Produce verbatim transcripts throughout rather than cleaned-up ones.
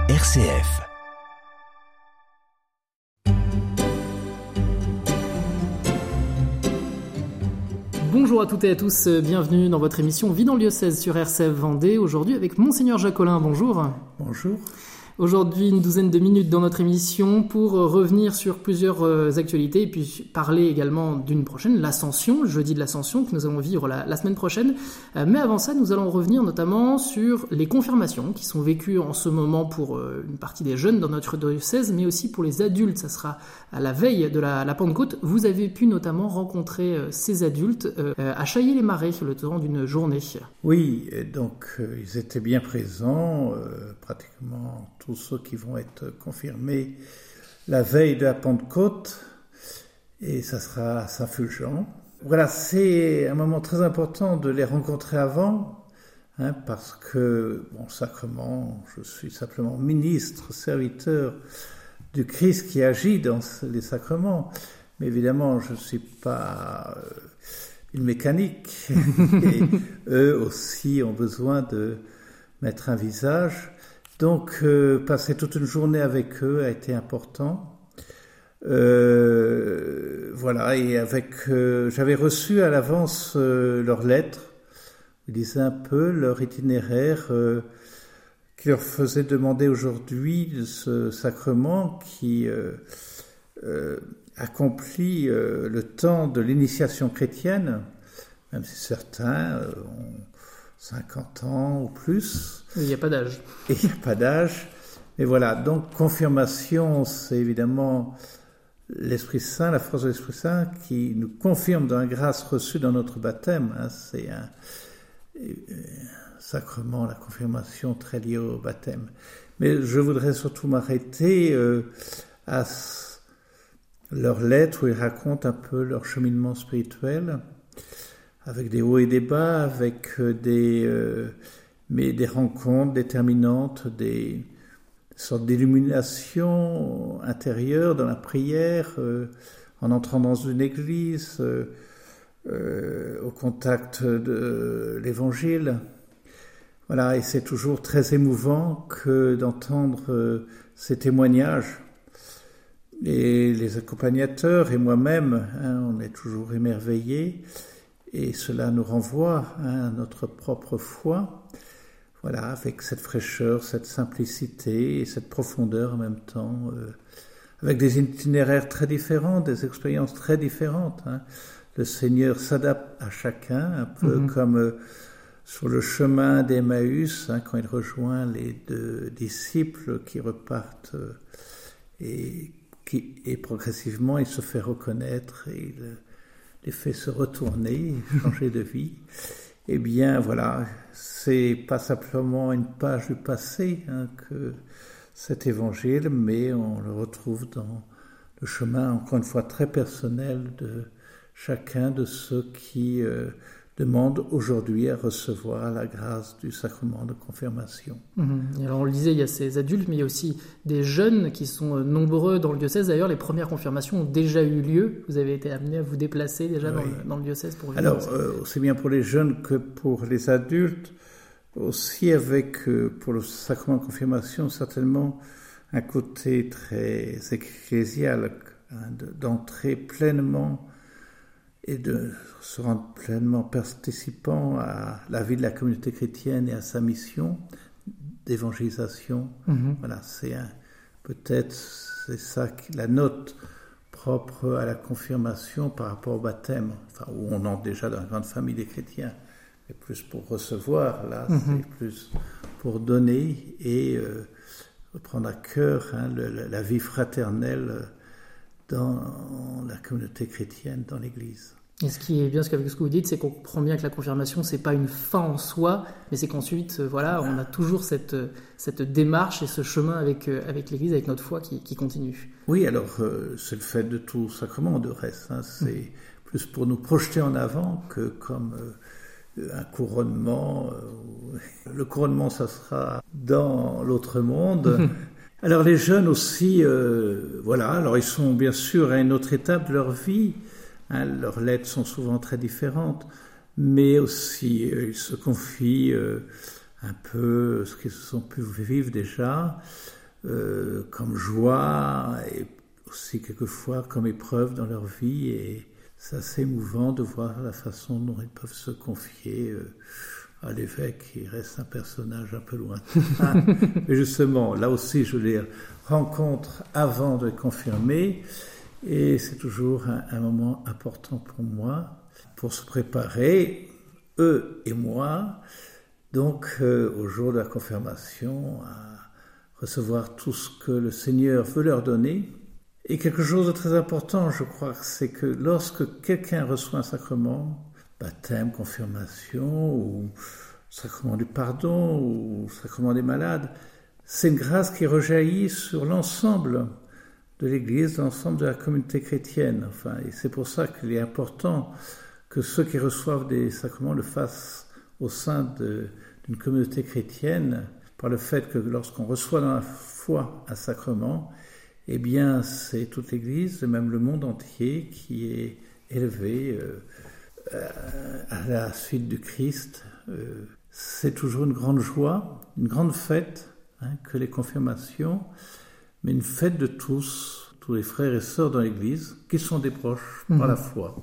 R C F. Bonjour à toutes et à tous, bienvenue dans votre émission Vie dans le diocèse sur R C F Vendée, aujourd'hui avec Monseigneur Jacques Collin, bonjour. Bonjour. Aujourd'hui, une douzaine de minutes dans notre émission pour revenir sur plusieurs actualités et puis parler également d'une prochaine, l'Ascension, le jeudi de l'Ascension que nous allons vivre la, la semaine prochaine. Mais avant ça, nous allons revenir notamment sur les confirmations qui sont vécues en ce moment pour une partie des jeunes dans notre diocèse, mais aussi pour les adultes. Ça sera à la veille de la, la Pentecôte. Vous avez pu notamment rencontrer ces adultes à Chaillé-les-Marais le temps d'une journée. Oui, et donc euh, ils étaient bien présents, euh, pratiquement tous ceux qui vont être confirmés la veille de la Pentecôte, et ça sera à Saint-Fulgent. Voilà, c'est un moment très important de les rencontrer avant, hein, parce que, bon, sacrement, je suis simplement ministre, serviteur du Christ qui agit dans les sacrements, mais évidemment, je ne suis pas euh, une mécanique, et eux aussi ont besoin de mettre un visage. Donc, euh, passer toute une journée avec eux a été important. Euh, voilà, et avec, euh, j'avais reçu à l'avance euh, leurs lettres. Ils disaient un peu leur itinéraire euh, qui leur faisait demander aujourd'hui de ce sacrement qui euh, euh, accomplit euh, le temps de l'initiation chrétienne, même si certains euh, ont cinquante ans ou plus. Il n'y a pas d'âge. Et il n'y a pas d'âge. Mais voilà, donc confirmation, c'est évidemment l'Esprit Saint, la force de l'Esprit Saint qui nous confirme dans la grâce reçue dans notre baptême. Hein, c'est un, un sacrement, la confirmation très liée au baptême. Mais je voudrais surtout m'arrêter euh, à leurs lettres où ils racontent un peu leur cheminement spirituel, avec des hauts et des bas, avec des, euh, mais des rencontres déterminantes, des sortes d'illumination intérieure dans la prière, euh, en entrant dans une église, euh, euh, au contact de l'Évangile. Voilà, et c'est toujours très émouvant que d'entendre euh, ces témoignages. Et les accompagnateurs et moi-même, hein, on est toujours émerveillés. Et cela nous renvoie hein, à notre propre foi, voilà, avec cette fraîcheur, cette simplicité et cette profondeur en même temps, euh, avec des itinéraires très différents, des expériences très différentes. Hein. Le Seigneur s'adapte à chacun, un peu mm-hmm. comme euh, sur le chemin d'Emmaüs, hein, quand il rejoint les deux disciples qui repartent euh, et, qui, et progressivement il se fait reconnaître et il les fait se retourner, changer de vie. Eh bien, voilà, c'est pas simplement une page du passé hein, que cet évangile, mais on le retrouve dans le chemin, encore une fois, très personnel de chacun de ceux qui euh, demandent aujourd'hui à recevoir la grâce du sacrement de confirmation. Mmh. Alors on le disait, il y a ces adultes, mais il y a aussi des jeunes qui sont nombreux dans le diocèse. D'ailleurs, les premières confirmations ont déjà eu lieu. Vous avez été amené à vous déplacer déjà oui. dans, le, dans le diocèse pour vivre. Alors, euh, aussi bien pour les jeunes que pour les adultes, aussi avec, euh, pour le sacrement de confirmation, certainement un côté très ecclésial, hein, de, d'entrer pleinement et de se rendre pleinement participant à la vie de la communauté chrétienne et à sa mission d'évangélisation. Mmh. Voilà, c'est un, peut-être c'est ça la note propre à la confirmation par rapport au baptême, enfin où on entre déjà dans la grande famille des chrétiens, mais plus pour recevoir, là mmh. c'est plus pour donner et euh, prendre à cœur hein, le, la vie fraternelle dans la communauté chrétienne, dans l'Église. Et ce qui est bien avec ce que vous dites, c'est qu'on comprend bien que la confirmation, c'est pas une fin en soi, mais c'est qu'ensuite, voilà, on a toujours cette, cette démarche et ce chemin avec, avec l'Église, avec notre foi qui, qui continue. Oui, alors euh, c'est le fait de tout sacrement de reste. Hein, c'est mmh. plus pour nous projeter en avant que comme euh, un couronnement. Euh, le couronnement, ça sera dans l'autre monde. Mmh. Alors les jeunes aussi, euh, voilà, alors ils sont bien sûr à une autre étape de leur vie, hein, leurs lettres sont souvent très différentes, mais aussi euh, ils se confient euh, un peu ce qu'ils ont pu vivre déjà, euh, comme joie et aussi quelquefois comme épreuve dans leur vie. Et c'est assez émouvant de voir la façon dont ils peuvent se confier euh, à l'évêque, qui reste un personnage un peu lointain. Mais justement, là aussi, je les rencontre avant de les confirmer, et c'est toujours un, un moment important pour moi, pour se préparer, eux et moi, donc euh, au jour de la confirmation, à recevoir tout ce que le Seigneur veut leur donner. Et quelque chose de très important, je crois, c'est que lorsque quelqu'un reçoit un sacrement, baptême, confirmation, ou sacrement du pardon, ou sacrement des malades, c'est une grâce qui rejaillit sur l'ensemble de l'Église, l'ensemble de la communauté chrétienne. Enfin, et c'est pour ça qu'il est important que ceux qui reçoivent des sacrements le fassent au sein de, d'une communauté chrétienne, par le fait que lorsqu'on reçoit dans la foi un sacrement, eh bien, c'est toute l'Église, et même le monde entier, qui est élevé euh, à la suite du Christ. Euh, c'est toujours une grande joie, une grande fête, hein, que les confirmations, mais une fête de tous, tous les frères et sœurs dans l'Église, qui sont des proches mmh. par la foi.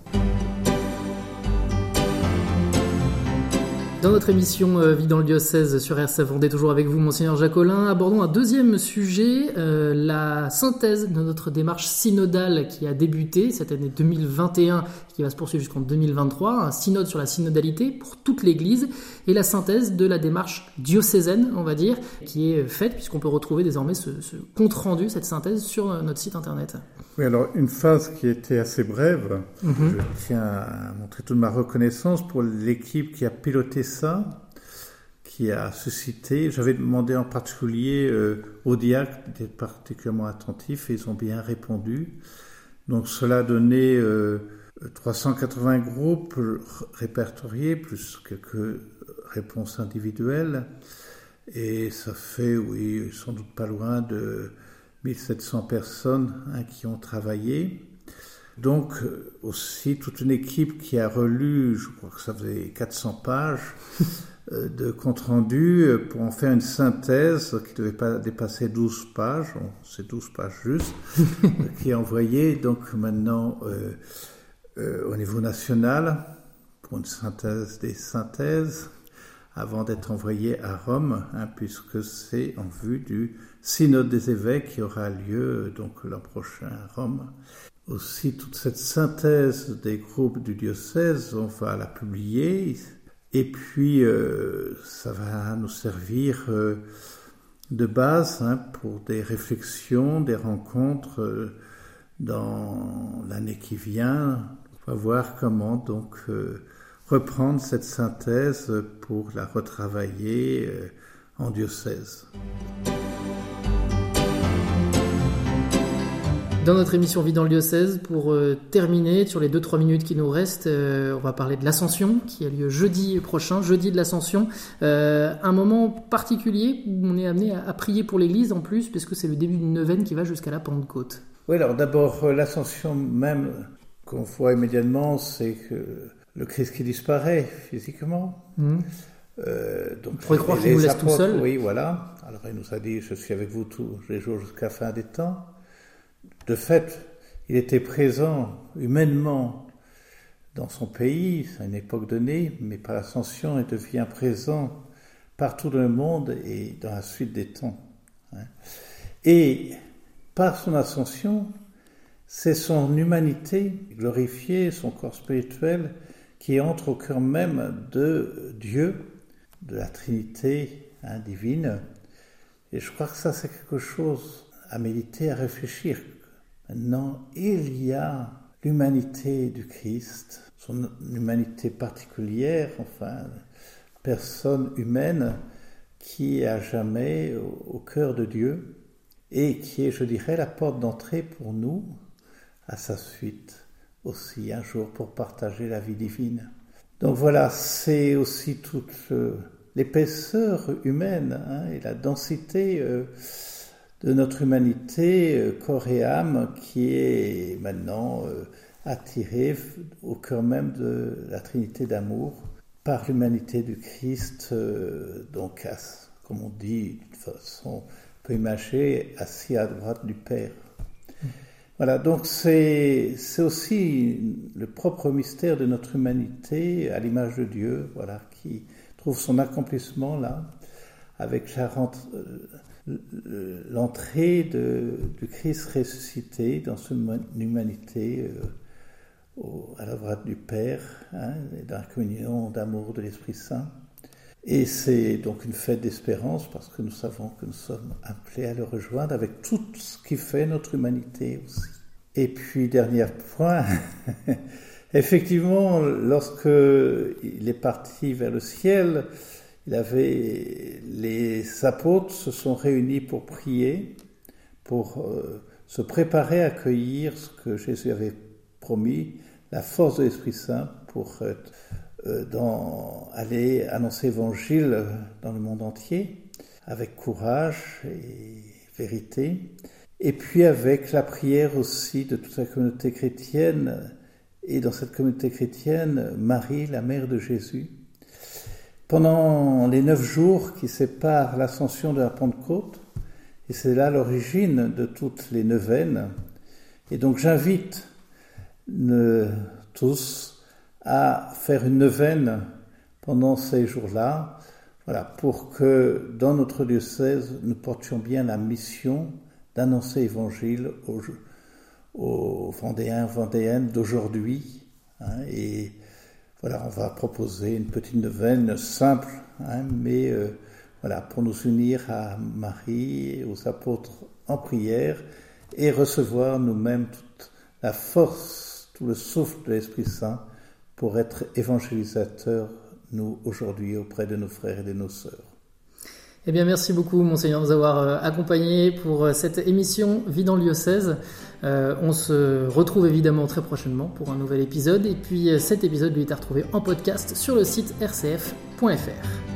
Dans notre émission euh, Vie dans le diocèse sur R C F Vendée, toujours avec vous, Monseigneur Jacques Collin, abordons un deuxième sujet, euh, la synthèse de notre démarche synodale qui a débuté cette année deux mille vingt et un, qui va se poursuivre jusqu'en deux mille vingt-trois, un synode sur la synodalité pour toute l'Église, et la synthèse de la démarche diocésaine, on va dire, qui est faite, puisqu'on peut retrouver désormais ce, ce compte-rendu, cette synthèse, sur notre site internet. Oui, alors une phase qui était assez brève. Mmh. Je tiens à montrer toute ma reconnaissance pour l'équipe qui a piloté ça, qui a suscité. J'avais demandé en particulier euh, aux diacres d'être particulièrement attentifs et ils ont bien répondu. Donc cela a donné euh, trois cent quatre-vingts groupes répertoriés, plus quelques réponses individuelles. Et ça fait, oui, sans doute pas loin de mille sept cents personnes hein, qui ont travaillé. Donc aussi toute une équipe qui a relu, je crois que ça faisait quatre cents pages euh, de compte rendu pour en faire une synthèse qui ne devait pas dépasser douze pages, bon, c'est douze pages juste, qui est envoyée donc maintenant euh, euh, au niveau national pour une synthèse des synthèses, avant d'être envoyé à Rome, hein, puisque c'est en vue du synode des évêques qui aura lieu donc l'an prochain à Rome. Aussi, toute cette synthèse des groupes du diocèse, on va la publier, et puis euh, ça va nous servir euh, de base hein, pour des réflexions, des rencontres euh, dans l'année qui vient. On va voir comment donc euh, reprendre cette synthèse pour la retravailler euh, en diocèse. Dans notre émission Vie dans le diocèse, pour euh, terminer, sur les deux trois minutes qui nous restent, euh, on va parler de l'Ascension, qui a lieu jeudi prochain, jeudi de l'Ascension. Euh, un moment particulier où on est amené à, à prier pour l'Église en plus, puisque c'est le début d'une neuvaine qui va jusqu'à la Pentecôte. Oui, alors d'abord, euh, l'Ascension même, qu'on voit immédiatement, c'est que le Christ qui disparaît physiquement. Mmh. Euh, donc, on pourrait croire qu'il nous laisse apôtres, tout seul. Oui, voilà. Alors il nous a dit, je suis avec vous tous les jours jusqu'à la fin des temps. De fait, il était présent humainement dans son pays à une époque donnée, mais par l'Ascension, il devient présent partout dans le monde et dans la suite des temps. Et par son Ascension, c'est son humanité glorifiée, son corps spirituel, qui entre au cœur même de Dieu, de la Trinité hein, divine. Et je crois que ça, c'est quelque chose à méditer, à réfléchir. Maintenant, il y a l'humanité du Christ, son humanité particulière, enfin, personne humaine qui est à jamais au, au cœur de Dieu et qui est, je dirais, la porte d'entrée pour nous à sa suite aussi un jour pour partager la vie divine. Donc voilà, c'est aussi toute euh, l'épaisseur humaine hein, et la densité euh, de notre humanité, euh, corps et âme, qui est maintenant euh, attirée au cœur même de la Trinité d'amour. par l'humanité du Christ, euh, donc, à, comme on dit, de façon un peu imagée, assis à droite du Père. Mmh. Voilà, donc c'est, c'est aussi le propre mystère de notre humanité, à l'image de Dieu, voilà, qui trouve son accomplissement là, avec la rentre, euh, l'entrée de, du Christ ressuscité dans son humanité, euh, au, à la droite du Père, hein, et dans la communion d'amour de l'Esprit Saint. Et c'est donc une fête d'espérance parce que nous savons que nous sommes appelés à le rejoindre avec tout ce qui fait notre humanité aussi. Et puis, dernier point, effectivement, lorsque il est parti vers le ciel, il avait, les apôtres se sont réunis pour prier, pour euh, se préparer à accueillir ce que Jésus avait promis, la force de l'Esprit Saint pour être Dans, aller annoncer l'évangile dans le monde entier, avec courage et vérité, et puis avec la prière aussi de toute la communauté chrétienne, et dans cette communauté chrétienne, Marie, la mère de Jésus. Pendant les neuf jours qui séparent l'ascension de la Pentecôte, et c'est là l'origine de toutes les neuvaines, et donc j'invite ne, tous à faire une neuvaine pendant ces jours-là, voilà, pour que dans notre diocèse, nous portions bien la mission d'annoncer l'Évangile aux, aux Vendéens, Vendéennes d'aujourd'hui. Hein, et voilà, on va proposer une petite neuvaine simple, hein, mais euh, voilà, pour nous unir à Marie et aux apôtres en prière et recevoir nous-mêmes toute la force, tout le souffle de l'Esprit Saint pour être évangélisateurs, nous, aujourd'hui, auprès de nos frères et de nos sœurs. Eh bien, merci beaucoup, Monseigneur, de nous avoir accompagnés pour cette émission Vie dans le diocèse. Euh, on se retrouve évidemment très prochainement pour un nouvel épisode. Et puis, cet épisode lui est à retrouver en podcast sur le site r c f point f r.